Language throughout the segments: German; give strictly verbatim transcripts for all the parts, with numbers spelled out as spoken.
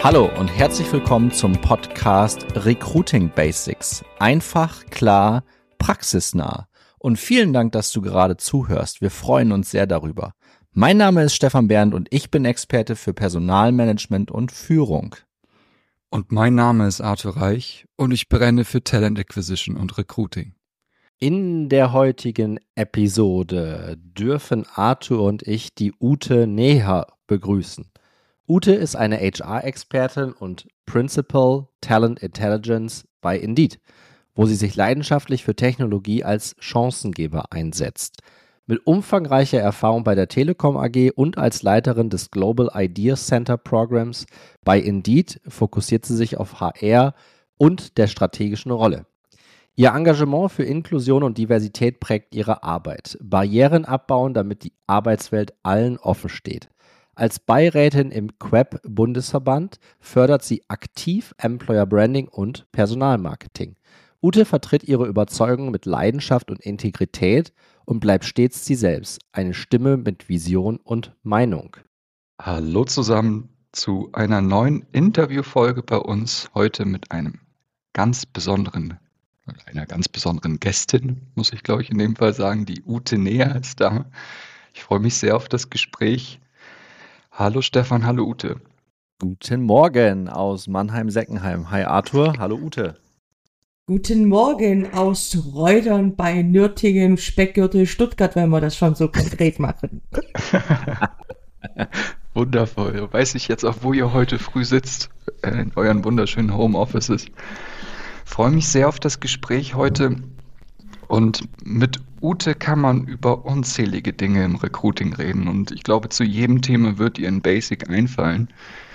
Hallo und herzlich willkommen zum Podcast Recruiting Basics. Einfach, klar, praxisnah. Und vielen Dank, dass du gerade zuhörst. Wir freuen uns sehr darüber. Mein Name ist Stefan Bernd und ich bin Experte für Personalmanagement und Führung. Und mein Name ist Arthur Reich und ich brenne für Talent Acquisition und Recruiting. In der heutigen Episode dürfen Arthur und ich die Ute Neher begrüßen. Ute ist eine H R-Expertin und Principal Talent Intelligence bei Indeed, wo sie sich leidenschaftlich für Technologie als Chancengeber einsetzt. Mit umfangreicher Erfahrung bei der Telekom A G und als Leiterin des Global Idea Center Programs bei Indeed fokussiert sie sich auf H R und der strategischen Rolle. Ihr Engagement für Inklusion und Diversität prägt ihre Arbeit. Barrieren abbauen, damit die Arbeitswelt allen offen steht. Als Beirätin im Q E B-Bundesverband fördert sie aktiv Employer Branding und Personalmarketing. Ute vertritt ihre Überzeugung mit Leidenschaft und Integrität und bleibt stets sie selbst, eine Stimme mit Vision und Meinung. Hallo zusammen zu einer neuen Interviewfolge bei uns, heute mit einem ganz besonderen, einer ganz besonderen Gästin, muss ich glaube ich in dem Fall sagen, die Ute Neher ist da. Ich freue mich sehr auf das Gespräch. Hallo Stefan, hallo Ute. Guten Morgen aus Mannheim-Seckenheim. Hi Arthur, hallo Ute. Guten Morgen aus Reudern bei Nürtingen, Speckgürtel, Stuttgart, wenn wir das schon so konkret machen. Wundervoll. Weiß ich jetzt auch, wo ihr heute früh sitzt, in euren wunderschönen Homeoffices. Freue mich sehr auf das Gespräch heute. Und mit Ute kann man über unzählige Dinge im Recruiting reden. Und ich glaube, zu jedem Thema wird ihr ein Basic einfallen.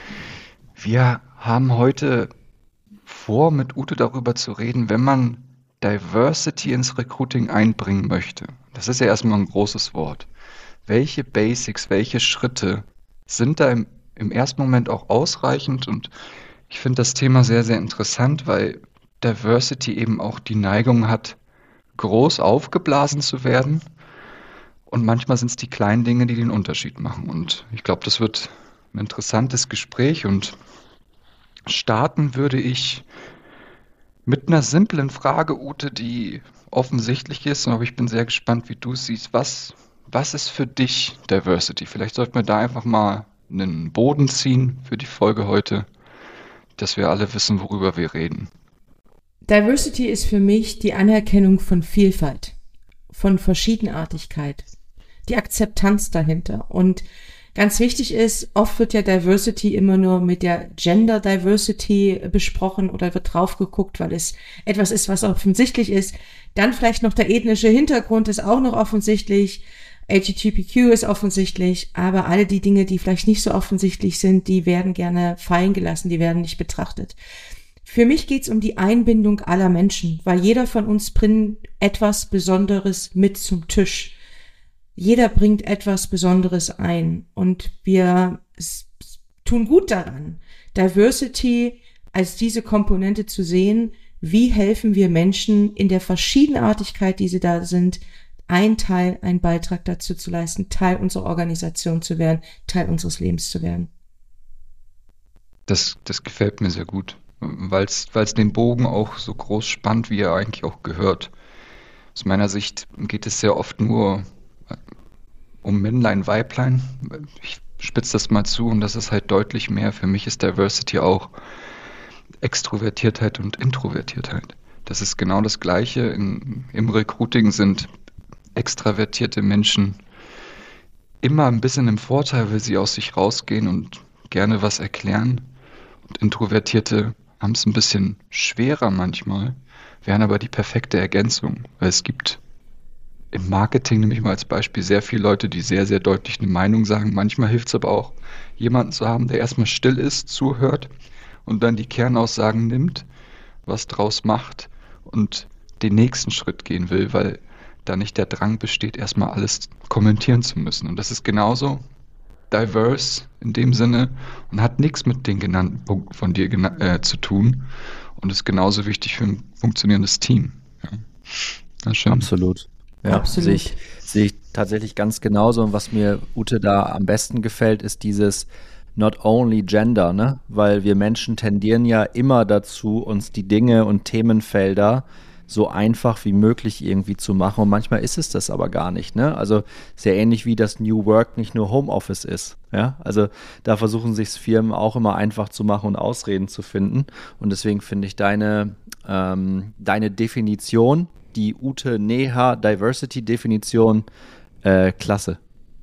Wir haben heute vor, mit Ute darüber zu reden, wenn man Diversity ins Recruiting einbringen möchte. Das ist ja erstmal ein großes Wort. Welche Basics, welche Schritte sind da im, im ersten Moment auch ausreichend? Und ich finde das Thema sehr, sehr interessant, weil Diversity eben auch die Neigung hat, groß aufgeblasen zu werden. Und manchmal sind es die kleinen Dinge, die den Unterschied machen. Und ich glaube, das wird ein interessantes Gespräch. Und starten würde ich mit einer simplen Frage, Ute, die offensichtlich ist. Aber ich bin sehr gespannt, wie du es siehst. Was, was ist für dich Diversity? Vielleicht sollten wir da einfach mal einen Boden ziehen für die Folge heute, dass wir alle wissen, worüber wir reden. Diversity ist für mich die Anerkennung von Vielfalt, von Verschiedenartigkeit, die Akzeptanz dahinter. Und ganz wichtig ist, oft wird ja Diversity immer nur mit der Gender Diversity besprochen oder wird drauf geguckt, weil es etwas ist, was offensichtlich ist. Dann vielleicht noch der ethnische Hintergrund ist auch noch offensichtlich. L G B T Q ist offensichtlich, aber alle die Dinge, die vielleicht nicht so offensichtlich sind, die werden gerne fallen gelassen, die werden nicht betrachtet. Für mich geht's um die Einbindung aller Menschen, weil jeder von uns bringt etwas Besonderes mit zum Tisch. Jeder bringt etwas Besonderes ein und wir tun gut daran, Diversity als diese Komponente zu sehen. Wie helfen wir Menschen in der Verschiedenartigkeit, die sie da sind, ein Teil, einen Beitrag dazu zu leisten, Teil unserer Organisation zu werden, Teil unseres Lebens zu werden? Das, das gefällt mir sehr gut, weil es den Bogen auch so groß spannt, wie er eigentlich auch gehört. Aus meiner Sicht geht es sehr oft nur um Männlein, Weiblein. Ich spitze das mal zu und das ist halt deutlich mehr. Für mich ist Diversity auch Extrovertiertheit und Introvertiertheit. Das ist genau das Gleiche. In, im Recruiting sind extravertierte Menschen immer ein bisschen im Vorteil, weil sie aus sich rausgehen und gerne was erklären. Und Introvertierte haben es ein bisschen schwerer manchmal, wären aber die perfekte Ergänzung, weil es gibt im Marketing, nehme ich mal als Beispiel, sehr viele Leute, die sehr, sehr deutlich eine Meinung sagen. Manchmal hilft es aber auch, jemanden zu haben, der erstmal still ist, zuhört und dann die Kernaussagen nimmt, was draus macht und den nächsten Schritt gehen will, weil da nicht der Drang besteht, erstmal alles kommentieren zu müssen. Und das ist genauso diverse in dem Sinne und hat nichts mit den genannten Punkten von dir gena- äh, zu tun und ist genauso wichtig für ein funktionierendes Team. Ja. Na schön. Absolut. Ja, Absolut. sehe ich, sehe ich tatsächlich ganz genauso. Und was mir, Ute, da am besten gefällt, ist dieses, not only gender, ne? Weil wir Menschen tendieren ja immer dazu, uns die Dinge und Themenfelder so einfach wie möglich irgendwie zu machen. Und manchmal ist es das aber gar nicht, ne? Also sehr ähnlich wie das New Work nicht nur Homeoffice ist, ja? Also da versuchen sich Firmen auch immer einfach zu machen und Ausreden zu finden. Und deswegen finde ich deine, ähm, deine Definition, die Ute Neher Diversity-Definition, äh, klasse.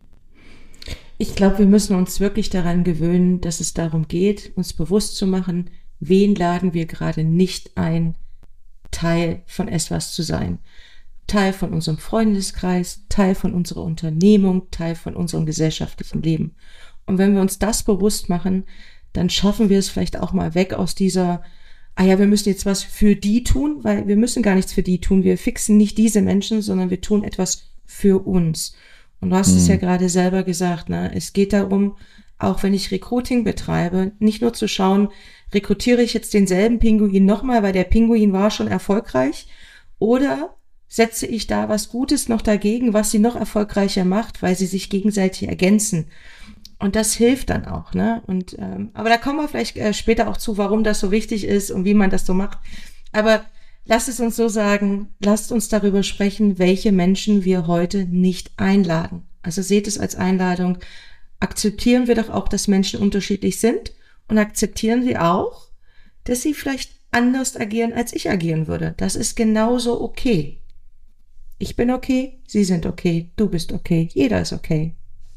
Ich glaube, wir müssen uns wirklich daran gewöhnen, dass es darum geht, uns bewusst zu machen, wen laden wir gerade nicht ein, Teil von etwas zu sein. Teil von unserem Freundeskreis, Teil von unserer Unternehmung, Teil von unserem gesellschaftlichen Leben. Und wenn wir uns das bewusst machen, dann schaffen wir es vielleicht auch mal weg aus dieser, ah ja, wir müssen jetzt was für die tun, weil wir müssen gar nichts für die tun. Wir fixen nicht diese Menschen, sondern wir tun etwas für uns. Und du hast mhm. es ja gerade selber gesagt, ne? Es geht darum, auch wenn ich Recruiting betreibe, nicht nur zu schauen, rekrutiere ich jetzt denselben Pinguin nochmal, weil der Pinguin war schon erfolgreich, oder setze ich da was Gutes noch dagegen, was sie noch erfolgreicher macht, weil sie sich gegenseitig ergänzen. Und das hilft dann auch, ne? Und ähm, aber da kommen wir vielleicht äh, später auch zu, warum das so wichtig ist und wie man das so macht. Aber lasst es uns so sagen, lasst uns darüber sprechen, welche Menschen wir heute nicht einladen. Also seht es als Einladung. Akzeptieren wir doch auch, dass Menschen unterschiedlich sind, und akzeptieren wir auch, dass sie vielleicht anders agieren, als ich agieren würde. Das ist genauso okay. Ich bin okay, sie sind okay, du bist okay, jeder ist okay.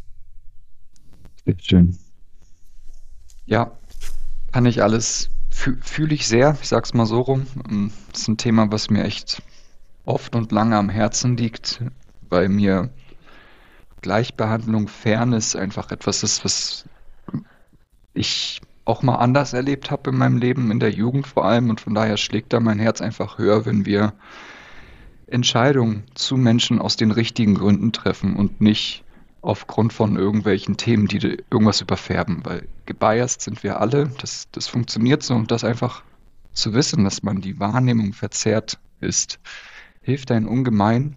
Sehr schön. Ja, kann ich alles, fü- fühle ich sehr, ich sag's mal so rum. Ähm, Das ist ein Thema, was mir echt oft und lange am Herzen liegt, weil mir Gleichbehandlung, Fairness einfach etwas ist, was ich auch mal anders erlebt habe in meinem Leben, in der Jugend vor allem. Und von daher schlägt da mein Herz einfach höher, wenn wir Entscheidungen zu Menschen aus den richtigen Gründen treffen und nicht aufgrund von irgendwelchen Themen, die irgendwas überfärben. Weil gebiased sind wir alle, das, das funktioniert so, und das einfach zu wissen, dass man die Wahrnehmung verzerrt ist, hilft einem ungemein.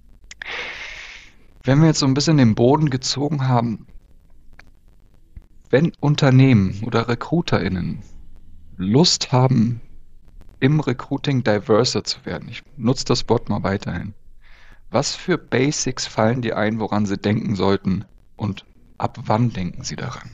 Wenn wir jetzt so ein bisschen den Boden gezogen haben, wenn Unternehmen oder RecruiterInnen Lust haben, im Recruiting diverser zu werden, ich nutze das Wort mal weiterhin, was für Basics fallen dir ein, woran sie denken sollten, und ab wann denken sie daran?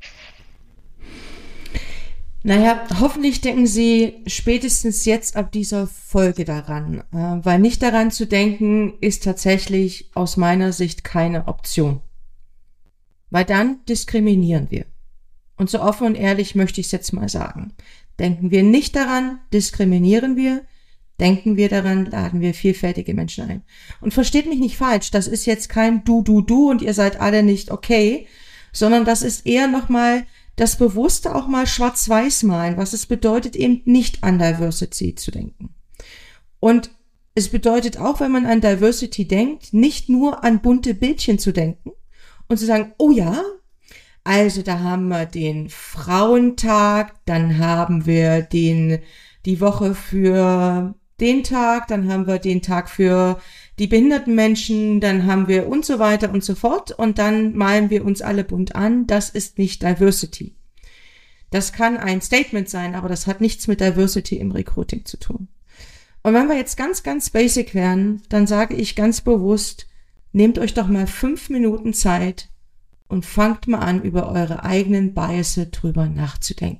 Naja, hoffentlich denken Sie spätestens jetzt ab dieser Folge daran, äh, weil nicht daran zu denken, ist tatsächlich aus meiner Sicht keine Option. Weil dann diskriminieren wir. Und so offen und ehrlich möchte ich es jetzt mal sagen. Denken wir nicht daran, diskriminieren wir. Denken wir daran, laden wir vielfältige Menschen ein. Und versteht mich nicht falsch, das ist jetzt kein Du, Du, Du und ihr seid alle nicht okay, sondern das ist eher nochmal das Bewusste auch mal schwarz-weiß malen, was es bedeutet, eben nicht an Diversity zu denken. Und es bedeutet auch, wenn man an Diversity denkt, nicht nur an bunte Bildchen zu denken und zu sagen, oh ja, also da haben wir den Frauentag, dann haben wir den, die Woche für den Tag, dann haben wir den Tag für die behinderten Menschen, dann haben wir und so weiter und so fort, und dann malen wir uns alle bunt an. Das ist nicht Diversity. Das kann ein Statement sein, aber das hat nichts mit Diversity im Recruiting zu tun. Und wenn wir jetzt ganz, ganz basic werden, dann sage ich ganz bewusst, nehmt euch doch mal fünf Minuten Zeit und fangt mal an, über eure eigenen Biases drüber nachzudenken.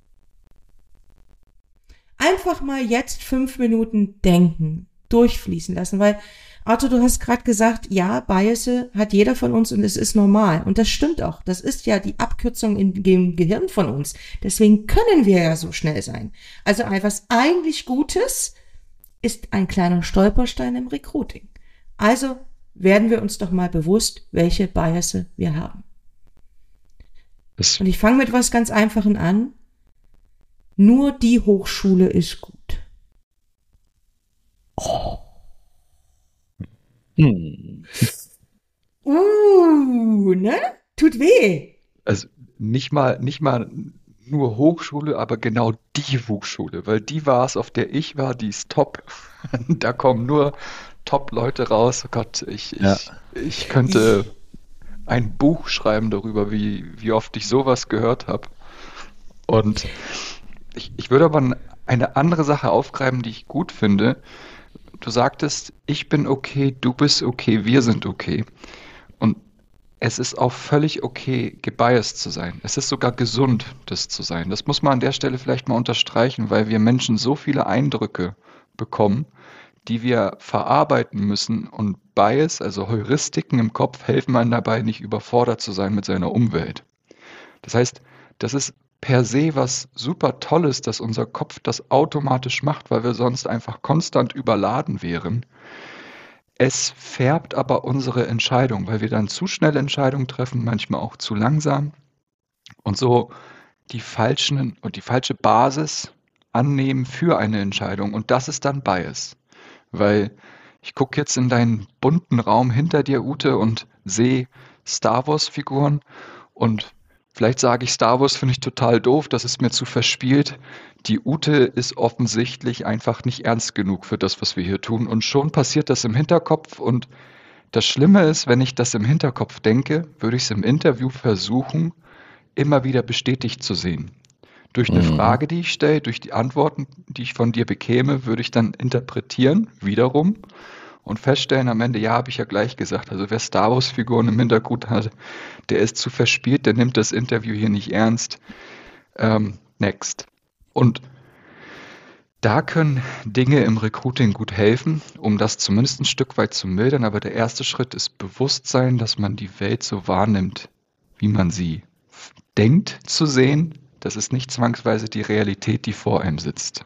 Einfach mal jetzt fünf Minuten denken, durchfließen lassen, weil, Arthur, du hast gerade gesagt, ja, Biases hat jeder von uns und es ist normal. Und das stimmt auch. Das ist ja die Abkürzung in dem Gehirn von uns. Deswegen können wir ja so schnell sein. Also etwas eigentlich Gutes ist ein kleiner Stolperstein im Recruiting. Also werden wir uns doch mal bewusst, welche Biases wir haben. Das, Und ich fange mit was ganz Einfachen an. Nur die Hochschule ist gut. Oh. Hm. Uh, ne? Tut weh. also nicht mal, nicht mal nur Hochschule, aber genau die Hochschule, weil die war es, auf der ich war, die ist top. Da kommen nur Top-Leute raus. Oh Gott, ich, ich, Ja. ich könnte ein Buch schreiben darüber, wie, wie oft ich sowas gehört habe. Und ich, ich würde aber eine andere Sache aufgreifen, die ich gut finde. Du sagtest, ich bin okay, du bist okay, wir sind okay. Und es ist auch völlig okay, gebiased zu sein. Es ist sogar gesund, das zu sein. Das muss man an der Stelle vielleicht mal unterstreichen, weil wir Menschen so viele Eindrücke bekommen, die wir verarbeiten müssen. Und Bias, also Heuristiken im Kopf, helfen einem dabei, nicht überfordert zu sein mit seiner Umwelt. Das heißt, das ist per se was super Tolles, dass unser Kopf das automatisch macht, weil wir sonst einfach konstant überladen wären. Es färbt aber unsere Entscheidung, weil wir dann zu schnell Entscheidungen treffen, manchmal auch zu langsam und so die falschen und die falsche Basis annehmen für eine Entscheidung. Und das ist dann Bias, weil ich gucke jetzt in deinen bunten Raum hinter dir, Ute, und sehe Star Wars-Figuren und vielleicht sage ich, Star Wars finde ich total doof, das ist mir zu verspielt. Die Ute ist offensichtlich einfach nicht ernst genug für das, was wir hier tun. Und schon passiert das im Hinterkopf. Und das Schlimme ist, wenn ich das im Hinterkopf denke, würde ich es im Interview versuchen, immer wieder bestätigt zu sehen. Durch eine Mhm. Frage, die ich stelle, durch die Antworten, die ich von dir bekäme, würde ich dann interpretieren, wiederum, und feststellen am Ende, ja, habe ich ja gleich gesagt. Also wer Star Wars-Figuren im Hintergrund hat, der ist zu verspielt, der nimmt das Interview hier nicht ernst. Ähm, next. Und da können Dinge im Recruiting gut helfen, um das zumindest ein Stück weit zu mildern. Aber der erste Schritt ist Bewusstsein, dass man die Welt so wahrnimmt, wie man sie f- denkt zu sehen. Das ist nicht zwangsweise die Realität, die vor einem sitzt.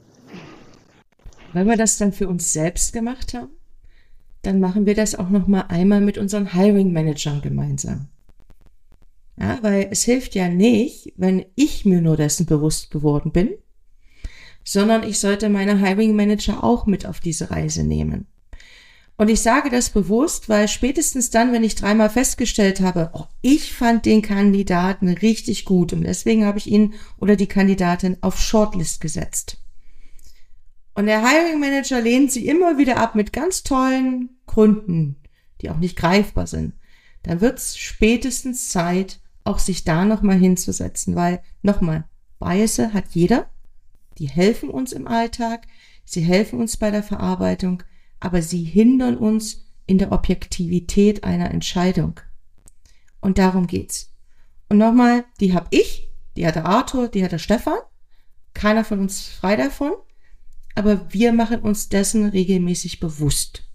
Wenn wir das dann für uns selbst gemacht haben, dann machen wir das auch noch mal einmal mit unseren Hiring Managern gemeinsam. Ja, weil es hilft ja nicht, wenn ich mir nur dessen bewusst geworden bin, sondern ich sollte meine Hiring Manager auch mit auf diese Reise nehmen. Und ich sage das bewusst, weil spätestens dann, wenn ich dreimal festgestellt habe, oh, ich fand den Kandidaten richtig gut und deswegen habe ich ihn oder die Kandidatin auf Shortlist gesetzt. Und der Hiring Manager lehnt sie immer wieder ab mit ganz tollen Gründen, die auch nicht greifbar sind. Dann wird es spätestens Zeit, auch sich da nochmal hinzusetzen, weil nochmal, Bias hat jeder, die helfen uns im Alltag, sie helfen uns bei der Verarbeitung, aber sie hindern uns in der Objektivität einer Entscheidung. Und darum geht's. Und nochmal, die habe ich, die hat der Arthur, die hat der Stefan, keiner von uns frei davon, aber wir machen uns dessen regelmäßig bewusst.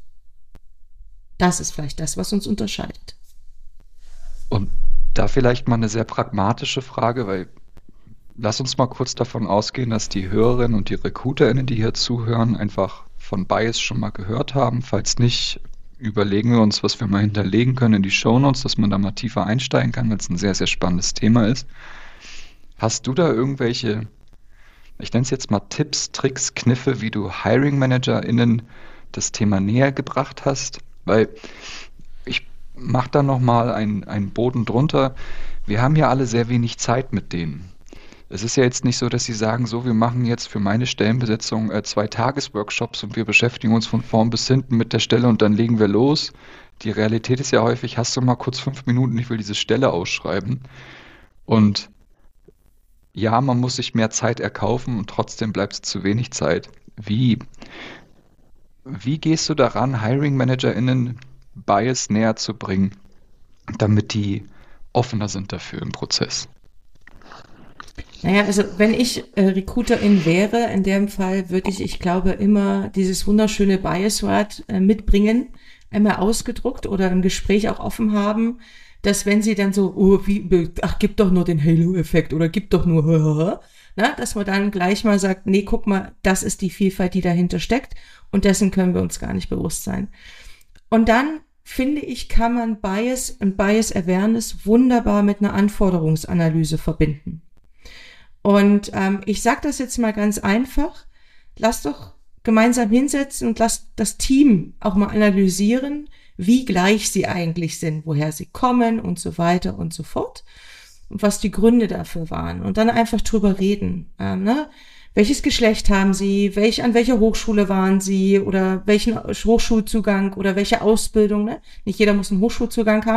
Das ist vielleicht das, was uns unterscheidet. Und da vielleicht mal eine sehr pragmatische Frage, weil lass uns mal kurz davon ausgehen, dass die Hörerinnen und die RecruiterInnen, die hier zuhören, einfach von Bias schon mal gehört haben. Falls nicht, überlegen wir uns, was wir mal hinterlegen können in die Shownotes, dass man da mal tiefer einsteigen kann, weil es ein sehr, sehr spannendes Thema ist. Hast du da irgendwelche, ich nenne es jetzt mal Tipps, Tricks, Kniffe, wie du Hiring ManagerInnen das Thema näher gebracht hast? Weil ich mache da nochmal einen, einen Boden drunter. Wir haben ja alle sehr wenig Zeit mit denen. Es ist ja jetzt nicht so, dass sie sagen, so, wir machen jetzt für meine Stellenbesetzung äh, zwei Tagesworkshops und wir beschäftigen uns von vorn bis hinten mit der Stelle und dann legen wir los. Die Realität ist ja häufig, hast du mal kurz fünf Minuten, ich will diese Stelle ausschreiben. Und ja, man muss sich mehr Zeit erkaufen und trotzdem bleibt es zu wenig Zeit. Wie, wie gehst du daran, Hiring ManagerInnen Bias näher zu bringen, damit die offener sind dafür im Prozess? Naja, also wenn ich äh, Recruiterin wäre, in dem Fall würde ich, ich glaube, immer dieses wunderschöne Bias-Wort äh, mitbringen, einmal ausgedruckt oder im Gespräch auch offen haben, dass wenn sie dann so, oh, wie, ach, gib doch nur den Halo-Effekt oder gib doch nur, na, dass man dann gleich mal sagt, nee, guck mal, das ist die Vielfalt, die dahinter steckt und dessen können wir uns gar nicht bewusst sein. Und dann, finde ich, kann man Bias und Bias Awareness wunderbar mit einer Anforderungsanalyse verbinden. Und ähm, ich sage das jetzt mal ganz einfach, lasst doch gemeinsam hinsetzen und lasst das Team auch mal analysieren, wie gleich sie eigentlich sind, woher sie kommen und so weiter und so fort und was die Gründe dafür waren und dann einfach drüber reden. Ähm, ne? Welches Geschlecht haben sie, welch, an welcher Hochschule waren sie oder welchen Hochschulzugang oder welche Ausbildung. Ne? Nicht jeder muss einen Hochschulzugang haben.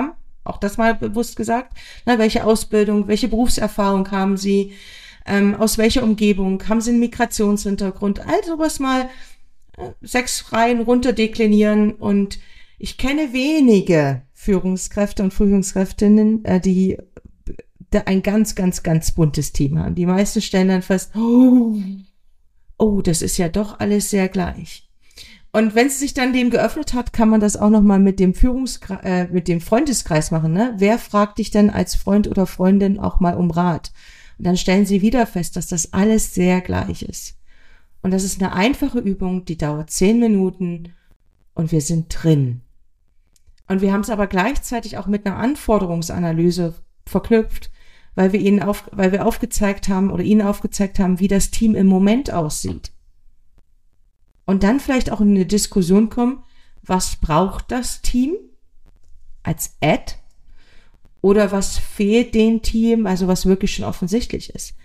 Auch das mal bewusst gesagt. Na, welche Ausbildung, welche Berufserfahrung haben Sie? Ähm, aus welcher Umgebung? Haben Sie einen Migrationshintergrund? All sowas mal äh, sechs Reihen runterdeklinieren. Und ich kenne wenige Führungskräfte und Führungskräftinnen, äh, die da ein ganz, ganz, ganz buntes Team haben. Die meisten stellen dann fest, oh, oh, das ist ja doch alles sehr gleich. Und wenn es sich dann dem geöffnet hat, kann man das auch nochmal mit dem Führungskreis, äh, mit dem Freundeskreis machen, ne? Wer fragt dich denn als Freund oder Freundin auch mal um Rat? Und dann stellen sie wieder fest, dass das alles sehr gleich ist. Und das ist eine einfache Übung, die dauert zehn Minuten und wir sind drin. Und wir haben es aber gleichzeitig auch mit einer Anforderungsanalyse verknüpft, weil wir ihnen auf, weil wir aufgezeigt haben oder ihnen aufgezeigt haben, wie das Team im Moment aussieht. Und dann vielleicht auch in eine Diskussion kommen, was braucht das Team als Ad oder was fehlt dem Team, also was wirklich schon offensichtlich ist.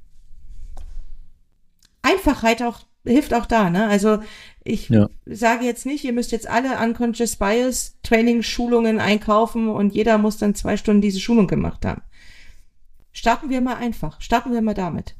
Einfachheit auch, hilft auch da, ne? Also ich ja. sage jetzt nicht, ihr müsst jetzt alle Unconscious Bias Training Schulungen einkaufen und jeder muss dann zwei Stunden diese Schulung gemacht haben. Starten wir mal einfach, starten wir mal damit.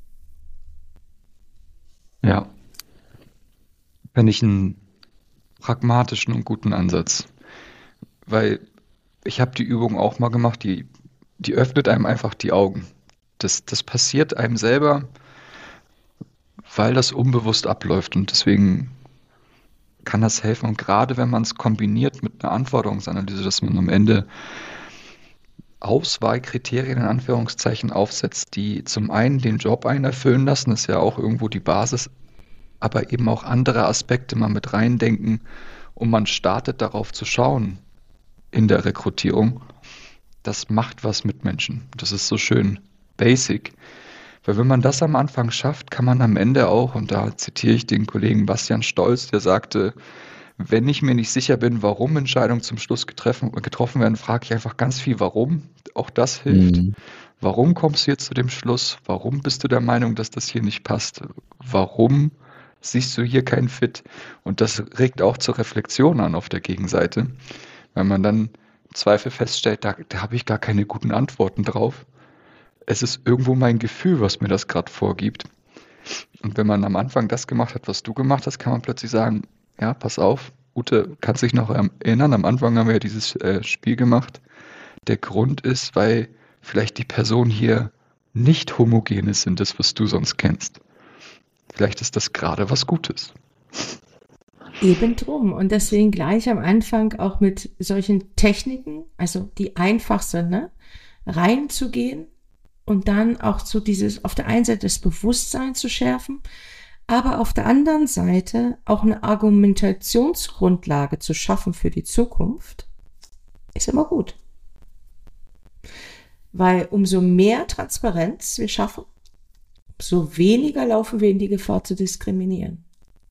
Ja. Finde ich einen pragmatischen und guten Ansatz. Weil ich habe die Übung auch mal gemacht, die, die öffnet einem einfach die Augen. Das, das passiert einem selber, weil das unbewusst abläuft und deswegen kann das helfen. Und gerade wenn man es kombiniert mit einer Anforderungsanalyse, dass man am Ende Auswahlkriterien in Anführungszeichen aufsetzt, die zum einen den Job einen erfüllen lassen, ist ja auch irgendwo die Basis, aber eben auch andere Aspekte mal mit reindenken und man startet darauf zu schauen in der Rekrutierung. Das macht was mit Menschen. Das ist so schön basic. Weil wenn man das am Anfang schafft, kann man am Ende auch, und da zitiere ich den Kollegen Bastian Stolz, der sagte, wenn ich mir nicht sicher bin, warum Entscheidungen zum Schluss getreffen, getroffen werden, frage ich einfach ganz viel, warum. Auch das hilft. Mhm. Warum kommst du jetzt zu dem Schluss? Warum bist du der Meinung, dass das hier nicht passt? Warum siehst du hier keinen Fit? Und das regt auch zur Reflexion an auf der Gegenseite, weil man dann im Zweifel feststellt, da, da habe ich gar keine guten Antworten drauf. Es ist irgendwo mein Gefühl, was mir das gerade vorgibt. Und wenn man am Anfang das gemacht hat, was du gemacht hast, kann man plötzlich sagen, ja, pass auf, Ute, kannst dich noch erinnern, am Anfang haben wir ja dieses äh, Spiel gemacht. Der Grund ist, weil vielleicht die Personen hier nicht homogen sind, das, was du sonst kennst. Vielleicht ist das gerade was Gutes. Eben drum. Und deswegen gleich am Anfang auch mit solchen Techniken, also die einfach sind, ne, reinzugehen und dann auch so dieses, auf der einen Seite das Bewusstsein zu schärfen, aber auf der anderen Seite auch eine Argumentationsgrundlage zu schaffen für die Zukunft, ist immer gut. Weil umso mehr Transparenz wir schaffen, umso weniger laufen wir in die Gefahr zu diskriminieren.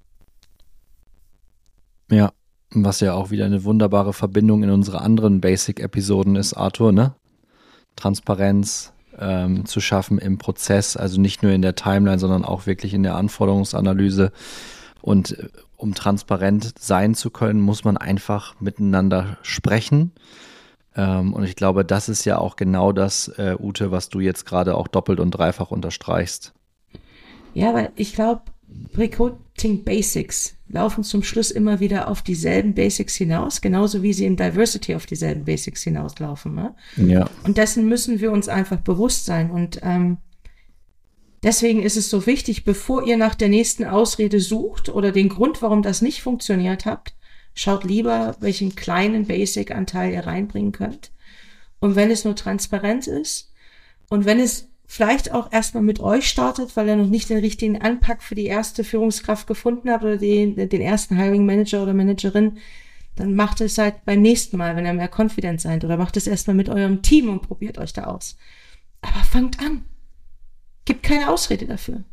Ja, was ja auch wieder eine wunderbare Verbindung in unsere anderen Basic-Episoden ist, Arthur, ne? Transparenz ähm, zu schaffen im Prozess, also nicht nur in der Timeline, sondern auch wirklich in der Anforderungsanalyse. Und äh, um transparent sein zu können, muss man einfach miteinander sprechen. Ähm, und ich glaube, das ist ja auch genau das, äh, Ute, was du jetzt gerade auch doppelt und dreifach unterstreichst. Ja, weil ich glaube, Recruiting Basics laufen zum Schluss immer wieder auf dieselben Basics hinaus, genauso wie sie in Diversity auf dieselben Basics hinauslaufen. Ne? Ja. Und dessen müssen wir uns einfach bewusst sein. Und ähm, deswegen ist es so wichtig, bevor ihr nach der nächsten Ausrede sucht oder den Grund, warum das nicht funktioniert habt, schaut lieber, welchen kleinen Basic-Anteil ihr reinbringen könnt. Und wenn es nur Transparenz ist und wenn es vielleicht auch erstmal mit euch startet, weil ihr noch nicht den richtigen Anpack für die erste Führungskraft gefunden habt oder den, den ersten Hiring Manager oder Managerin, dann macht es halt beim nächsten Mal, wenn ihr mehr confident seid, oder macht es erstmal mit eurem Team und probiert euch da aus. Aber fangt an. Gibt keine Ausrede dafür.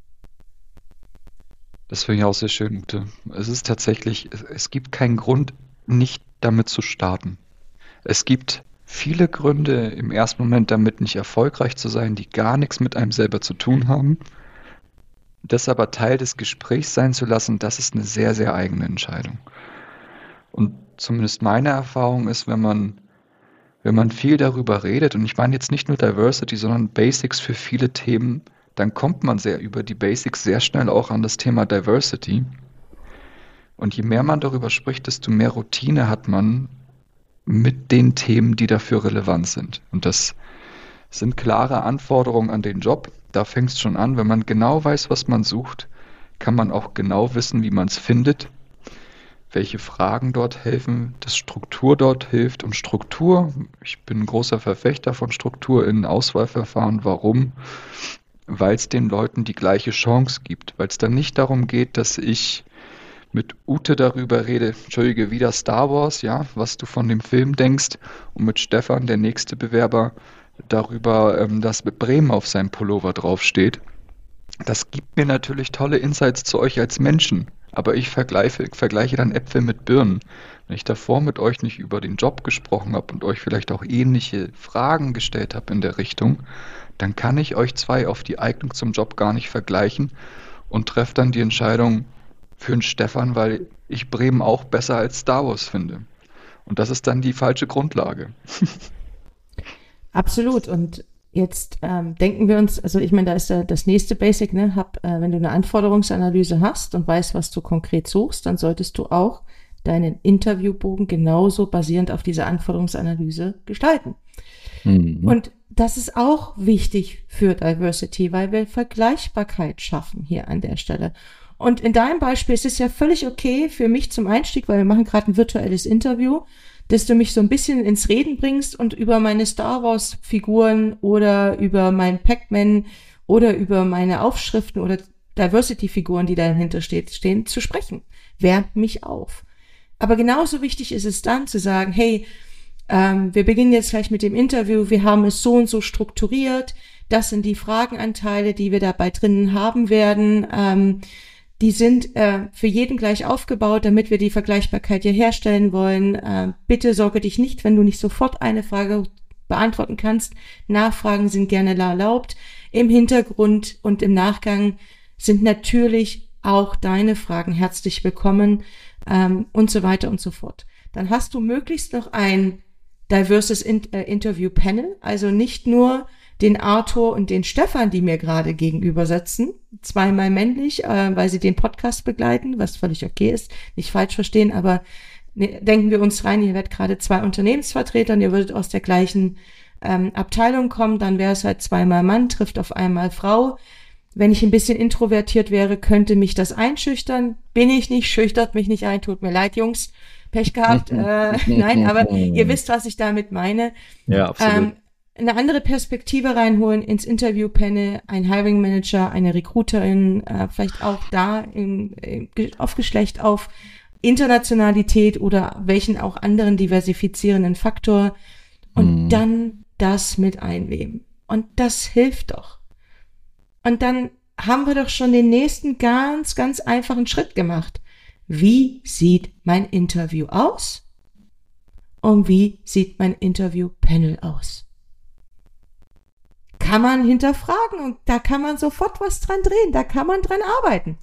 Das finde ich auch sehr schön, Ute. Es ist tatsächlich, es, es gibt keinen Grund, nicht damit zu starten. Es gibt viele Gründe im ersten Moment damit nicht erfolgreich zu sein, die gar nichts mit einem selber zu tun haben. Das aber Teil des Gesprächs sein zu lassen, das ist eine sehr, sehr eigene Entscheidung. Und zumindest meine Erfahrung ist, wenn man wenn man viel darüber redet, und ich meine jetzt nicht nur Diversity, sondern Basics für viele Themen, dann kommt man sehr über die Basics sehr schnell auch an das Thema Diversity. Und je mehr man darüber spricht, desto mehr Routine hat man mit den Themen, die dafür relevant sind. Und das sind klare Anforderungen an den Job. Da fängt es schon an, wenn man genau weiß, was man sucht, kann man auch genau wissen, wie man es findet, welche Fragen dort helfen, dass Struktur dort hilft. Und Struktur, ich bin ein großer Verfechter von Struktur in Auswahlverfahren. Warum? Weil es den Leuten die gleiche Chance gibt. Weil es dann nicht darum geht, dass ich mit Ute darüber rede, entschuldige, wieder Star Wars, ja, was du von dem Film denkst, und mit Stefan, der nächste Bewerber, darüber, ähm, dass Bremen auf seinem Pullover draufsteht. Das gibt mir natürlich tolle Insights zu euch als Menschen, aber ich vergleiche, vergleiche dann Äpfel mit Birnen. Wenn ich davor mit euch nicht über den Job gesprochen habe und euch vielleicht auch ähnliche Fragen gestellt habe in der Richtung, dann kann ich euch zwei auf die Eignung zum Job gar nicht vergleichen und treffe dann die Entscheidung für den Stefan, weil ich Bremen auch besser als Star Wars finde. Und das ist dann die falsche Grundlage. Absolut. Und jetzt ähm, denken wir uns, also ich meine, da ist ja das nächste Basic, ne? Hab, äh, wenn du eine Anforderungsanalyse hast und weißt, was du konkret suchst, dann solltest du auch deinen Interviewbogen genauso basierend auf dieser Anforderungsanalyse gestalten. Mhm. Und das ist auch wichtig für Diversity, weil wir Vergleichbarkeit schaffen hier an der Stelle. Und in deinem Beispiel ist es ja völlig okay für mich zum Einstieg, weil wir machen gerade ein virtuelles Interview, dass du mich so ein bisschen ins Reden bringst und über meine Star Wars Figuren oder über mein Pac-Man oder über meine Aufschriften oder Diversity Figuren, die dahinter steht, stehen, zu sprechen. Wärmt mich auf. Aber genauso wichtig ist es dann zu sagen, hey, ähm, wir beginnen jetzt gleich mit dem Interview, wir haben es so und so strukturiert, das sind die Fragenanteile, die wir dabei drinnen haben werden, ähm, die sind äh, für jeden gleich aufgebaut, damit wir die Vergleichbarkeit hier herstellen wollen. Äh, bitte sorge dich nicht, wenn du nicht sofort eine Frage beantworten kannst. Nachfragen sind gerne erlaubt. Im Hintergrund und im Nachgang sind natürlich auch deine Fragen herzlich willkommen, ähm, und so weiter und so fort. Dann hast du möglichst noch ein diverses In- äh, Interview-Panel, also nicht nur den Arthur und den Stefan, die mir gerade gegenüber sitzen, zweimal männlich, äh, weil sie den Podcast begleiten, was völlig okay ist, nicht falsch verstehen, aber ne, denken wir uns rein, ihr werdet gerade zwei Unternehmensvertreter und ihr würdet aus der gleichen ähm, Abteilung kommen, dann wäre es halt zweimal Mann, trifft auf einmal Frau. Wenn ich ein bisschen introvertiert wäre, könnte mich das einschüchtern. Bin ich nicht, schüchtert mich nicht ein, tut mir leid, Jungs, Pech gehabt. äh, nein, aber ihr wisst, was ich damit meine. Ja, absolut. Ähm, eine andere Perspektive reinholen ins Interviewpanel, ein Hiring Manager, eine Recruiterin, äh, vielleicht auch da in, in, auf Geschlecht, auf Internationalität oder welchen auch anderen diversifizierenden Faktor und mm. dann das mit einnehmen. Und das hilft doch. Und dann haben wir doch schon den nächsten ganz, ganz einfachen Schritt gemacht. Wie sieht mein Interview aus? Und wie sieht mein Interviewpanel aus? Kann man hinterfragen und da kann man sofort was dran drehen, da kann man dran arbeiten.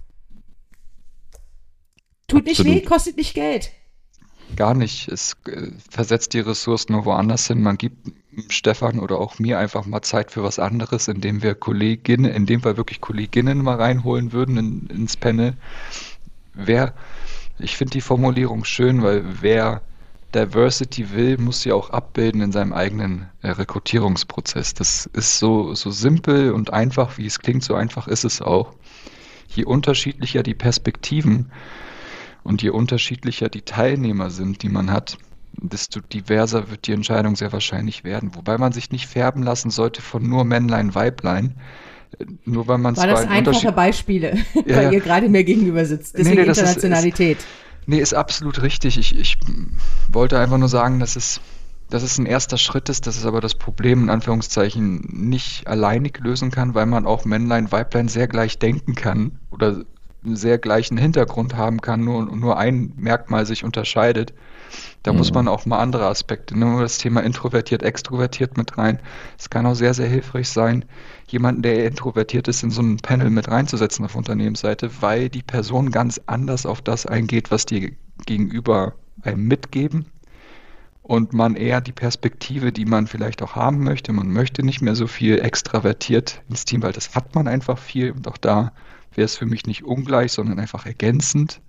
Tut nicht Absolut. weh, kostet nicht Geld. Gar nicht. Es äh, versetzt die Ressourcen nur woanders hin. Man gibt Stefan oder auch mir einfach mal Zeit für was anderes, indem wir Kolleginnen, in dem Fall wirklich Kolleginnen mal reinholen würden in, ins Panel. Wer, ich finde die Formulierung schön, weil wer Diversity will, muss sie auch abbilden in seinem eigenen äh, Rekrutierungsprozess. Das ist so, so simpel und einfach, wie es klingt, so einfach ist es auch. Je unterschiedlicher die Perspektiven und je unterschiedlicher die Teilnehmer sind, die man hat, desto diverser wird die Entscheidung sehr wahrscheinlich werden. Wobei man sich nicht färben lassen sollte von nur Männlein, Weiblein. Nur weil man War das einfache Beispiele, ja, weil ihr gerade mir gegenüber sitzt. Deswegen nee, nee, Internationalität. Ist, ist, nee, ist absolut richtig. Ich, ich wollte einfach nur sagen, dass es, dass es ein erster Schritt ist, dass es aber das Problem in Anführungszeichen nicht alleinig lösen kann, weil man auch Männlein, Weiblein sehr gleich denken kann oder einen sehr gleichen Hintergrund haben kann, nur, nur ein Merkmal sich unterscheidet. Da mhm. muss man auch mal andere Aspekte, nur das Thema introvertiert, extrovertiert mit rein. Es kann auch sehr, sehr hilfreich sein, jemanden, der introvertiert ist, in so ein Panel mit reinzusetzen auf Unternehmensseite, weil die Person ganz anders auf das eingeht, was die gegenüber einem mitgeben und man eher die Perspektive, die man vielleicht auch haben möchte, man möchte nicht mehr so viel extravertiert ins Team, weil das hat man einfach viel und auch da wäre es für mich nicht ungleich, sondern einfach ergänzend.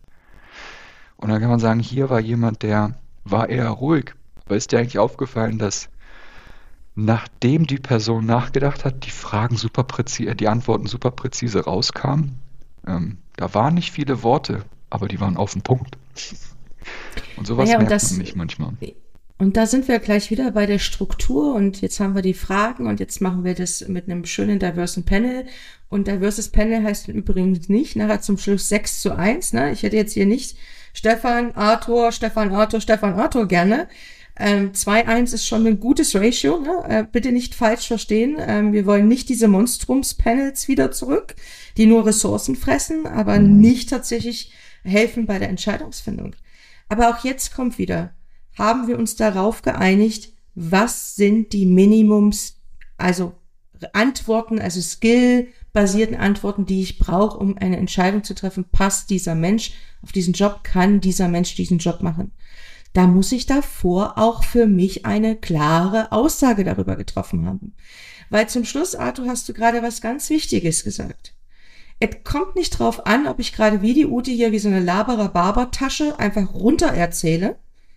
Und dann kann man sagen, hier war jemand, der war eher ruhig. Aber ist dir eigentlich aufgefallen, dass nachdem die Person nachgedacht hat, die Fragen super präzise, die Antworten super präzise rauskamen? Ähm, da waren nicht viele Worte, aber die waren auf den Punkt. Und sowas Naja, und merkt das, man nicht manchmal. und da sind wir gleich wieder bei der Struktur und jetzt haben wir die Fragen und jetzt machen wir das mit einem schönen diversen Panel. Und diverses Panel heißt übrigens nicht nachher zum Schluss sechs zu eins. Ne? Ich hätte jetzt hier nicht Stefan, Arthur, Stefan, Arthur, Stefan, Arthur gerne. Ähm, zwei eins ist schon ein gutes Ratio. Ne? Äh, bitte nicht falsch verstehen. Ähm, wir wollen nicht diese Monstrums-Panels wieder zurück, die nur Ressourcen fressen, aber nicht tatsächlich helfen bei der Entscheidungsfindung. Aber auch jetzt kommt wieder, haben wir uns darauf geeinigt, was sind die Minimums, also Antworten, also Skill-basierten Antworten, die ich brauche, um eine Entscheidung zu treffen, passt dieser Mensch auf diesen Job, kann dieser Mensch diesen Job machen. Da muss ich davor auch für mich eine klare Aussage darüber getroffen haben. Weil zum Schluss, Arthur, hast du gerade was ganz Wichtiges gesagt. Es kommt nicht drauf an, ob ich gerade wie die Ute hier wie so eine Laberer-Barber-Tasche einfach runter erzähle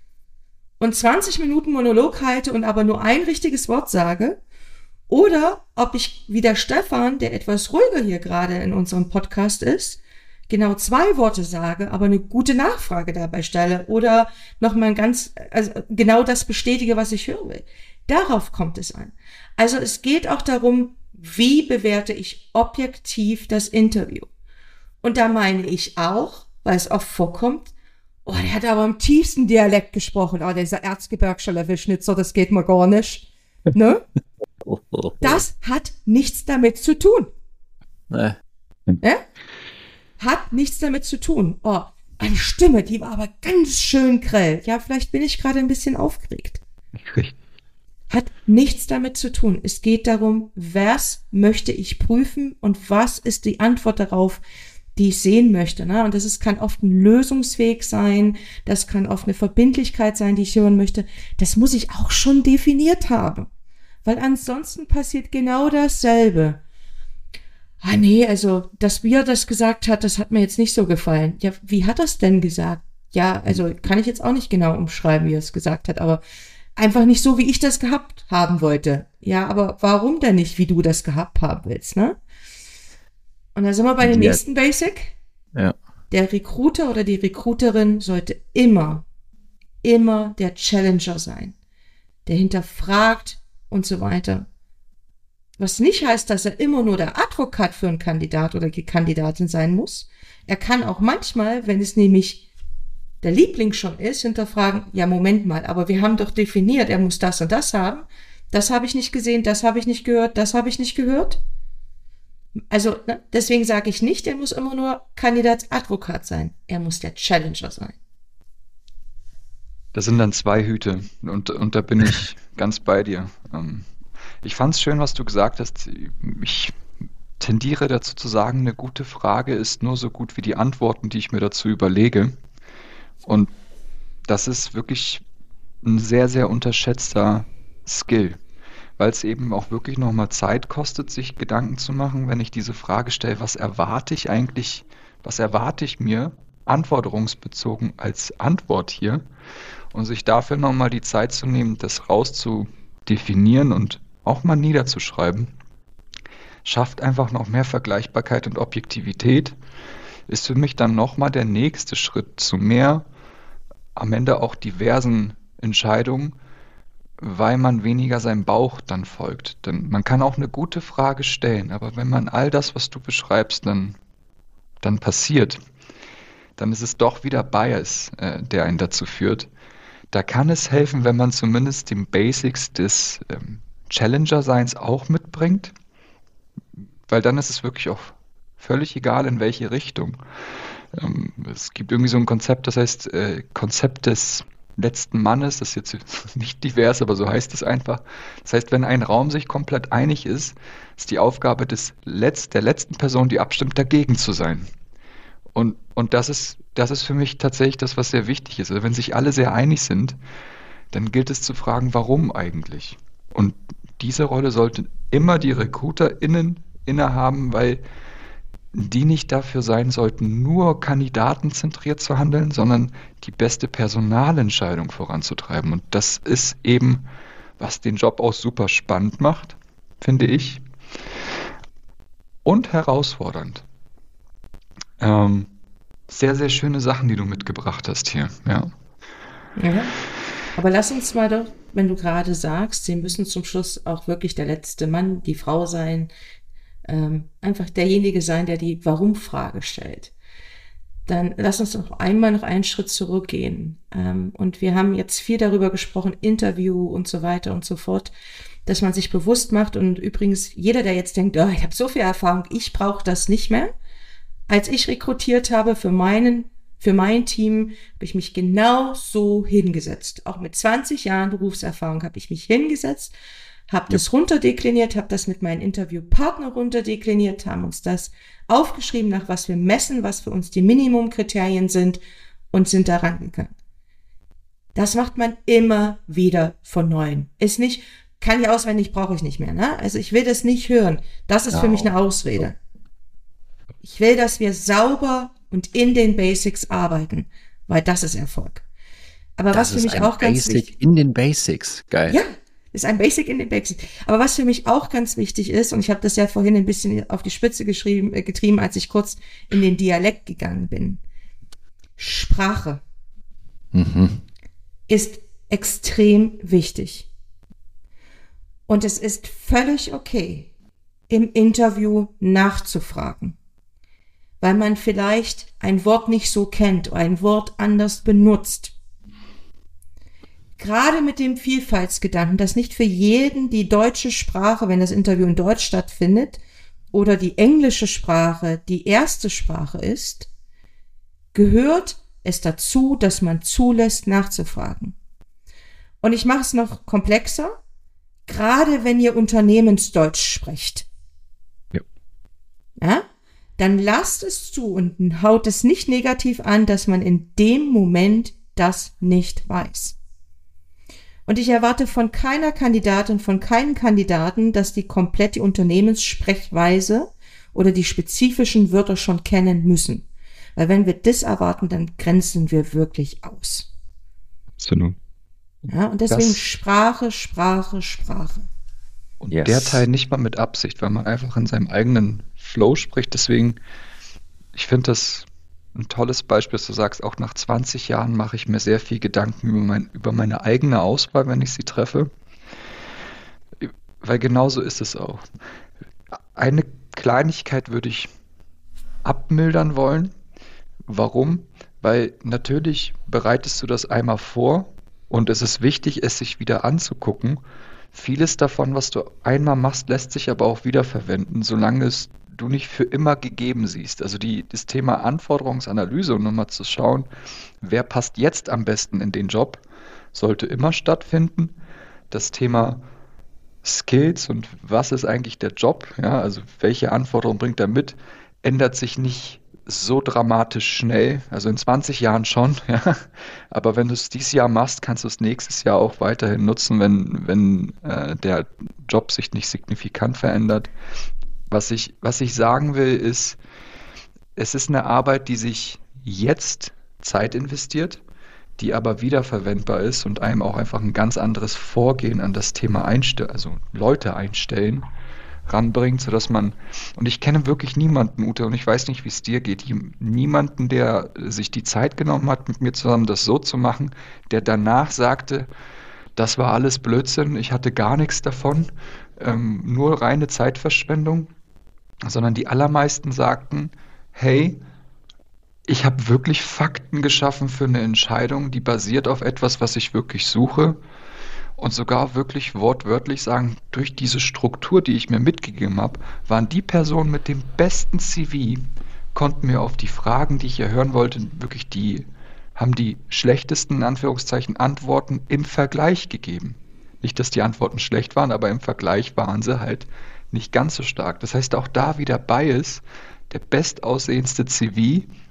und zwanzig Minuten Monolog halte und aber nur ein richtiges Wort sage, oder ob ich wie der Stefan, der etwas ruhiger hier gerade in unserem Podcast ist, genau zwei Worte sage, aber eine gute Nachfrage dabei stelle oder nochmal ein ganz, also genau das bestätige, was ich hören will. Darauf kommt es an. Also es geht auch darum, wie bewerte ich objektiv das Interview? Und da meine ich auch, weil es oft vorkommt, oh, der hat aber im tiefsten Dialekt gesprochen. Oh, dieser Erzgebirgscher Levelschnitzer, das geht mir gar nicht. Ne? Das hat nichts damit zu tun. Nee. Ja? Hat nichts damit zu tun. Oh, eine Stimme, die war aber ganz schön grell. Ja, vielleicht bin ich gerade ein bisschen aufgeregt. Richtig. Hat nichts damit zu tun. Es geht darum, was möchte ich prüfen und was ist die Antwort darauf, die ich sehen möchte. Ne? Und das ist, kann oft ein Lösungsweg sein, das kann oft eine Verbindlichkeit sein, die ich hören möchte. Das muss ich auch schon definiert haben. Weil ansonsten passiert genau dasselbe. Ah nee, also, dass wie er das gesagt hat, das hat mir jetzt nicht so gefallen. Ja, wie hat er es denn gesagt? Ja, also kann ich jetzt auch nicht genau umschreiben, wie er es gesagt hat, aber einfach nicht so, wie ich das gehabt haben wollte. Ja, aber warum denn nicht, wie du das gehabt haben willst, ne? Und da sind wir bei dem Ja. nächsten Basic. Ja. Der Recruiter oder die Recruiterin sollte immer, immer der Challenger sein. Der hinterfragt und so weiter. Was nicht heißt, dass er immer nur der Advokat für einen Kandidat oder die Kandidatin sein muss. Er kann auch manchmal, wenn es nämlich der Liebling schon ist, hinterfragen, ja, Moment mal, aber wir haben doch definiert, er muss das und das haben. Das habe ich nicht gesehen, das habe ich nicht gehört, das habe ich nicht gehört. Also, ne, deswegen sage ich nicht, er muss immer nur Kandidatsadvokat sein. Er muss der Challenger sein. Das sind dann zwei Hüte und, und da bin ich ganz bei dir. Ähm, ich fand es schön, was du gesagt hast. Ich tendiere dazu zu sagen, eine gute Frage ist nur so gut wie die Antworten, die ich mir dazu überlege. Und das ist wirklich ein sehr, sehr unterschätzter Skill, weil es eben auch wirklich nochmal Zeit kostet, sich Gedanken zu machen, wenn ich diese Frage stelle, was erwarte ich eigentlich, was erwarte ich mir, anforderungsbezogen als Antwort hier, und sich dafür nochmal die Zeit zu nehmen, das rauszudefinieren und auch mal niederzuschreiben, schafft einfach noch mehr Vergleichbarkeit und Objektivität, ist für mich dann nochmal der nächste Schritt zu mehr, am Ende auch diversen Entscheidungen, weil man weniger seinem Bauch dann folgt. Denn man kann auch eine gute Frage stellen, aber wenn man all das, was du beschreibst, dann, dann passiert, dann ist es doch wieder Bias, äh, der einen dazu führt. Da kann es helfen, wenn man zumindest die Basics des ähm, Challenger-Seins auch mitbringt, weil dann ist es wirklich auch völlig egal, in welche Richtung. Ähm, es gibt irgendwie so ein Konzept, das heißt äh, Konzept des letzten Mannes, das ist jetzt nicht divers, aber so heißt es einfach. Das heißt, wenn ein Raum sich komplett einig ist, ist die Aufgabe des Letz-, der letzten Person, die abstimmt, dagegen zu sein. Und, und das ist, das ist für mich tatsächlich das, was sehr wichtig ist. Also wenn sich alle sehr einig sind, dann gilt es zu fragen, warum eigentlich? Und diese Rolle sollten immer die RecruiterInnen innehaben, weil die nicht dafür sein sollten, nur kandidatenzentriert zu handeln, sondern die beste Personalentscheidung voranzutreiben. Und das ist eben, was den Job auch super spannend macht, finde ich, und herausfordernd. Ähm, sehr, sehr schöne Sachen, die du mitgebracht hast hier, ja. Ja. Aber lass uns mal doch, wenn du gerade sagst, sie müssen zum Schluss auch wirklich der letzte Mann, die Frau sein, ähm, einfach derjenige sein, der die Warum-Frage stellt. Dann lass uns doch einmal noch einen Schritt zurückgehen. Ähm, und wir haben jetzt viel darüber gesprochen, Interview und so weiter und so fort, dass man sich bewusst macht. Und übrigens, jeder, der jetzt denkt, oh, ich habe so viel Erfahrung, ich brauche das nicht mehr. Als ich rekrutiert habe für meinen Für mein Team habe ich mich genau so hingesetzt. Auch mit zwanzig Jahren Berufserfahrung habe ich mich hingesetzt, habe Ja. das runterdekliniert, habe das mit meinen Interviewpartnern runterdekliniert, haben uns das aufgeschrieben, nach was wir messen, was für uns die Minimumkriterien sind und sind da rangegangen. Das macht man immer wieder von Neuem. Ist nicht, kann ich auswendig, brauche ich nicht mehr. Ne? Also ich will das nicht hören. Das ist für mich eine Ausrede. Ich will, dass wir sauber und in den Basics arbeiten, weil das ist Erfolg. Aber Das was für ist mich ein auch ganz Basic wichtig in den Basics. Geil. ja, ist ein Basic in den Basics. Aber was für mich auch ganz wichtig ist, und ich habe das ja vorhin ein bisschen auf die Spitze geschrieben, äh, getrieben, als ich kurz in den Dialekt gegangen bin. Sprache Mhm. ist extrem wichtig. Und es ist völlig okay, im Interview nachzufragen, weil man vielleicht ein Wort nicht so kennt oder ein Wort anders benutzt. Gerade mit dem Vielfaltsgedanken, dass nicht für jeden die deutsche Sprache, wenn das Interview in Deutsch stattfindet, oder die englische Sprache die erste Sprache ist, gehört es dazu, dass man zulässt, nachzufragen. Und ich mache es noch komplexer, gerade wenn ihr Unternehmensdeutsch sprecht. Ja. Ja? Dann lasst es zu und haut es nicht negativ an, dass man in dem Moment das nicht weiß. Und ich erwarte von keiner Kandidatin, von keinem Kandidaten, dass die komplette Unternehmenssprechweise oder die spezifischen Wörter schon kennen müssen. Weil wenn wir das erwarten, dann grenzen wir wirklich aus. Absolut. Ja, und deswegen Das- Sprache, Sprache, Sprache. Und Yes. der Teil nicht mal mit Absicht, weil man einfach in seinem eigenen Flow spricht. Deswegen, ich finde das ein tolles Beispiel, dass du sagst, auch nach zwanzig Jahren mache ich mir sehr viel Gedanken über, mein, über meine eigene Auswahl, wenn ich sie treffe. Weil genauso ist es auch. Eine Kleinigkeit würde ich abmildern wollen. Warum? Weil natürlich bereitest du das einmal vor und es ist wichtig, es sich wieder anzugucken. Vieles davon, was du einmal machst, lässt sich aber auch wiederverwenden, solange es du nicht für immer gegeben siehst. Also die, das Thema Anforderungsanalyse, um nochmal zu schauen, wer passt jetzt am besten in den Job, sollte immer stattfinden. Das Thema Skills und was ist eigentlich der Job, ja, also welche Anforderungen bringt er mit, ändert sich nicht so dramatisch schnell, also in zwanzig Jahren schon, ja, aber wenn du es dieses Jahr machst, kannst du es nächstes Jahr auch weiterhin nutzen, wenn, wenn äh, der Job sich nicht signifikant verändert. Was ich, was ich sagen will, ist, es ist eine Arbeit, die sich jetzt Zeit investiert, die aber wiederverwendbar ist und einem auch einfach ein ganz anderes Vorgehen an das Thema einstellen, also Leute einstellen, ranbringt, sodass man, und ich kenne wirklich niemanden, Ute, und ich weiß nicht, wie es dir geht, niemanden, der sich die Zeit genommen hat, mit mir zusammen das so zu machen, der danach sagte, das war alles Blödsinn, ich hatte gar nichts davon, ähm, nur reine Zeitverschwendung, sondern die allermeisten sagten, hey, ich habe wirklich Fakten geschaffen für eine Entscheidung, die basiert auf etwas, was ich wirklich suche, und sogar wirklich wortwörtlich sagen, durch diese Struktur, die ich mir mitgegeben habe, waren die Personen mit dem besten C V, konnten mir auf die Fragen, die ich ja hören wollte, wirklich die, haben die schlechtesten, in Anführungszeichen, Antworten im Vergleich gegeben. Nicht, dass die Antworten schlecht waren, aber im Vergleich waren sie halt nicht ganz so stark. Das heißt, auch da wieder Bias, der bestaussehendste C V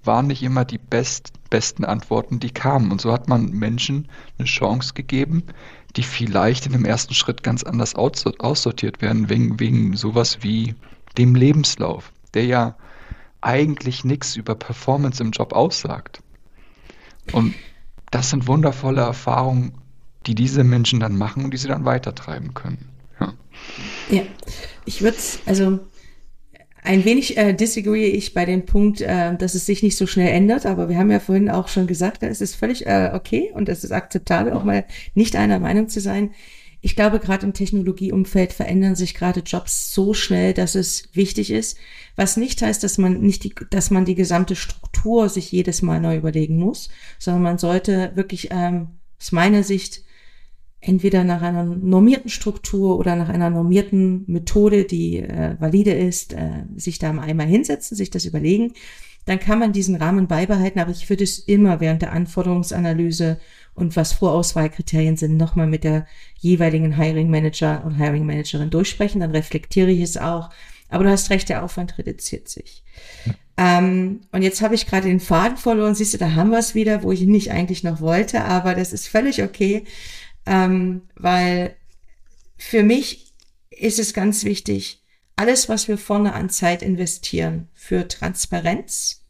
waren nicht immer die best, besten Antworten, die kamen. Und so hat man Menschen eine Chance gegeben, die vielleicht in dem ersten Schritt ganz anders aus, aussortiert werden, wegen, wegen sowas wie dem Lebenslauf, der ja eigentlich nichts über Performance im Job aussagt. Und das sind wundervolle Erfahrungen, die diese Menschen dann machen und die sie dann weitertreiben können. Ja, Ja, ich würde, also ein wenig äh, disagree ich bei dem Punkt, äh, dass es sich nicht so schnell ändert, aber wir haben ja vorhin auch schon gesagt, es ist völlig äh, okay und es ist akzeptabel, auch mal nicht einer Meinung zu sein. Ich glaube, gerade im Technologieumfeld verändern sich gerade Jobs so schnell, dass es wichtig ist, was nicht heißt, dass man nicht die, dass man die gesamte Struktur sich jedes Mal neu überlegen muss, sondern man sollte wirklich ähm, aus meiner Sicht entweder nach einer normierten Struktur oder nach einer normierten Methode, die äh, valide ist, äh, sich da einmal hinsetzen, sich das überlegen. Dann kann man diesen Rahmen beibehalten, aber ich würde es immer während der Anforderungsanalyse und was Vorauswahlkriterien sind, nochmal mit der jeweiligen Hiring Manager und Hiring Managerin durchsprechen, dann reflektiere ich es auch. Aber du hast recht, der Aufwand reduziert sich. Ja. Ähm, und jetzt habe ich gerade den Faden verloren, siehst du, da haben wir es wieder, wo ich nicht eigentlich noch wollte, aber das ist völlig okay. Ähm, weil für mich ist es ganz wichtig, alles, was wir vorne an Zeit investieren für Transparenz,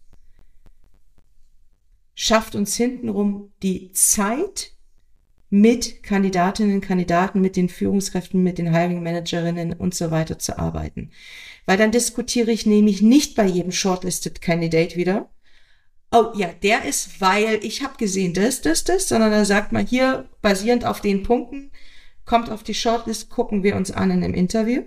schafft uns hintenrum die Zeit, mit Kandidatinnen und Kandidaten, mit den Führungskräften, mit den Hiring Managerinnen und so weiter zu arbeiten. Weil dann diskutiere ich nämlich nicht bei jedem Shortlisted Candidate wieder, oh ja, der ist, weil ich habe gesehen das, das, das, sondern da sagt man hier, basierend auf den Punkten, kommt auf die Shortlist, gucken wir uns an in einem Interview.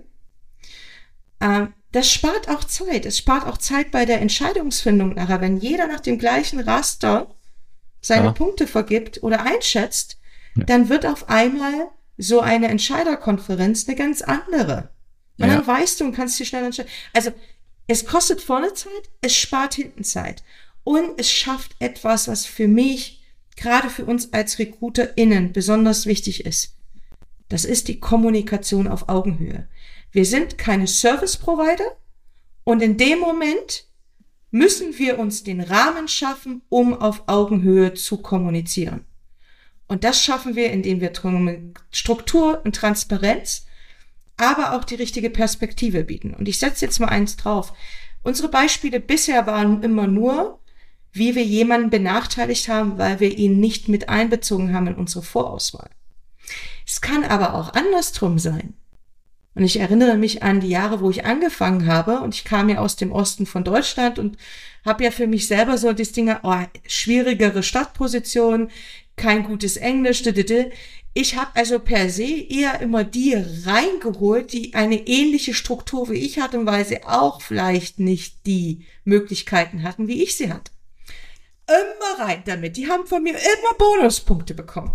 Ähm, das spart auch Zeit. Es spart auch Zeit bei der Entscheidungsfindung nachher. Wenn jeder nach dem gleichen Raster seine ja. Punkte vergibt oder einschätzt, ja. dann wird auf einmal so eine Entscheiderkonferenz eine ganz andere. Und ja. dann weißt du und kannst dich schnell entscheiden. Also es kostet vorne Zeit, es spart hinten Zeit. Und es schafft etwas, was für mich, gerade für uns als RecruiterInnen besonders wichtig ist. Das ist die Kommunikation auf Augenhöhe. Wir sind keine Service-Provider und in dem Moment müssen wir uns den Rahmen schaffen, um auf Augenhöhe zu kommunizieren. Und das schaffen wir, indem wir Struktur und Transparenz, aber auch die richtige Perspektive bieten. Und ich setze jetzt mal eins drauf. Unsere Beispiele bisher waren immer nur, wie wir jemanden benachteiligt haben, weil wir ihn nicht mit einbezogen haben in unsere Vorauswahl. Es kann aber auch andersrum sein. Und ich erinnere mich an die Jahre, wo ich angefangen habe und ich kam ja aus dem Osten von Deutschland und habe ja für mich selber so das Ding, oh, schwierigere Startposition, kein gutes Englisch, didede. Ich habe also per se eher immer die reingeholt, die eine ähnliche Struktur wie ich hatten, weil sie auch vielleicht nicht die Möglichkeiten hatten, wie ich sie hatte. Immer rein damit. Die haben von mir immer Bonuspunkte bekommen.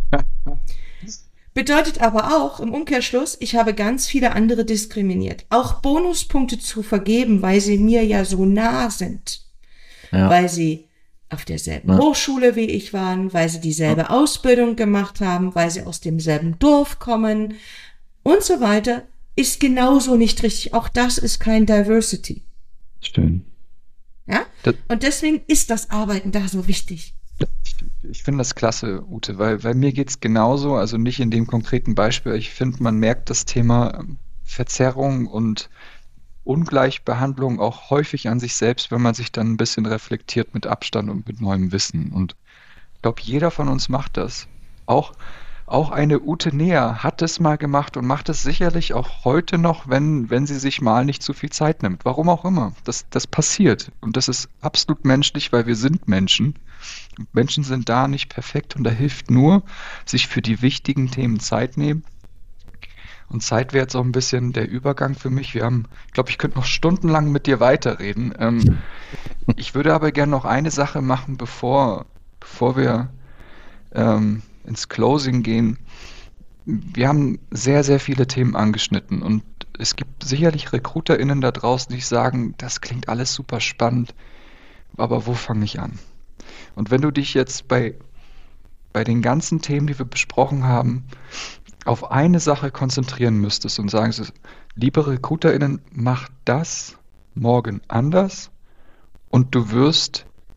Bedeutet aber auch im Umkehrschluss, ich habe ganz viele andere diskriminiert. Auch Bonuspunkte zu vergeben, weil sie mir ja so nah sind. Ja. Weil sie auf derselben ja. Hochschule wie ich waren, weil sie dieselbe ja. Ausbildung gemacht haben, weil sie aus demselben Dorf kommen und so weiter, ist genauso nicht richtig. Auch das ist kein Diversity. Stimmt. Ja? Das, und deswegen ist das Arbeiten da so wichtig. Ich, ich finde das klasse, Ute, weil, weil mir geht es genauso, also nicht in dem konkreten Beispiel. Ich finde, man merkt das Thema Verzerrung und Ungleichbehandlung auch häufig an sich selbst, wenn man sich dann ein bisschen reflektiert mit Abstand und mit neuem Wissen. Und ich glaube, jeder von uns macht das. Auch Auch eine Ute Neher hat es mal gemacht und macht es sicherlich auch heute noch, wenn, wenn sie sich mal nicht zu viel Zeit nimmt. Warum auch immer. Das, das passiert. Und das ist absolut menschlich, weil wir sind Menschen. Menschen sind da nicht perfekt und da hilft nur, sich für die wichtigen Themen Zeit nehmen. Und Zeit wäre jetzt auch ein bisschen der Übergang für mich. Wir haben, ich glaube, ich könnte noch stundenlang mit dir weiterreden. Ähm, ich würde aber gerne noch eine Sache machen, bevor, bevor wir ähm, ins Closing gehen. Wir haben sehr, sehr viele Themen angeschnitten und es gibt sicherlich RecruiterInnen da draußen, die sagen, das klingt alles super spannend, aber wo fange ich an? Und wenn du dich jetzt bei, bei den ganzen Themen, die wir besprochen haben, auf eine Sache konzentrieren müsstest und sagen, liebe RecruiterInnen, mach das morgen anders und du wirst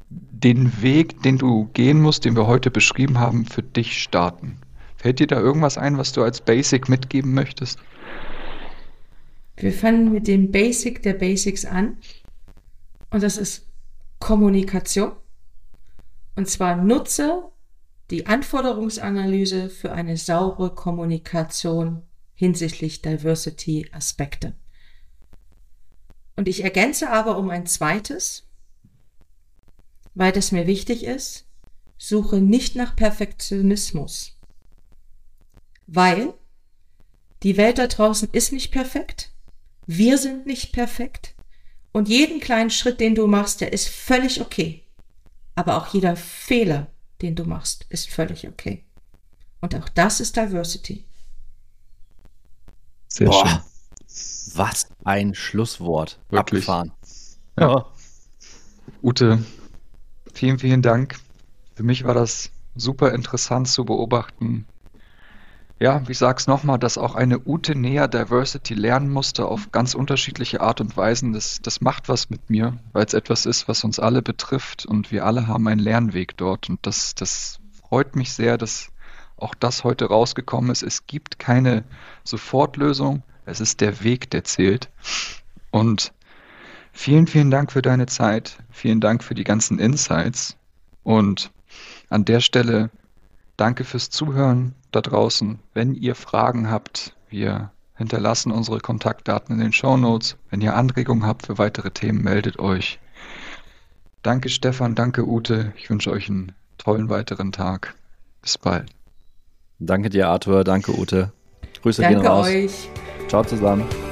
den Weg, den du gehen musst, den wir heute beschrieben haben, für dich starten? Fällt dir da irgendwas ein, was du als Basic mitgeben möchtest? Wir fangen mit dem Basic der Basics an. Und das ist Kommunikation. Und zwar nutze die Anforderungsanalyse für eine saubere Kommunikation hinsichtlich Diversity-Aspekte. Und ich ergänze aber um ein zweites, weil das mir wichtig ist, suche nicht nach Perfektionismus. Weil die Welt da draußen ist nicht perfekt, wir sind nicht perfekt und jeden kleinen Schritt, den du machst, der ist völlig okay. Aber auch jeder Fehler, den du machst, ist völlig okay. Und auch das ist Diversity. Sehr Boah, schön. was ein Schlusswort. Wirklich. Abgefahren. Ja. Ute, vielen, vielen Dank. Für mich war das super interessant zu beobachten. Ja, ich sag's nochmal, dass auch eine Ute näher Diversity lernen musste auf ganz unterschiedliche Art und Weisen. Das, das macht was mit mir, weil es etwas ist, was uns alle betrifft und wir alle haben einen Lernweg dort. Und das, das freut mich sehr, dass auch das heute rausgekommen ist. Es gibt keine Sofortlösung, es ist der Weg, der zählt. Und vielen, vielen Dank für deine Zeit. Vielen Dank für die ganzen Insights. Und an der Stelle danke fürs Zuhören da draußen. Wenn ihr Fragen habt, wir hinterlassen unsere Kontaktdaten in den Shownotes. Wenn ihr Anregungen habt für weitere Themen, meldet euch. Danke Stefan, danke Ute. Ich wünsche euch einen tollen weiteren Tag. Bis bald. Danke dir, Arthur. Danke, Ute. Grüße Danke gehen raus. euch. Ciao zusammen.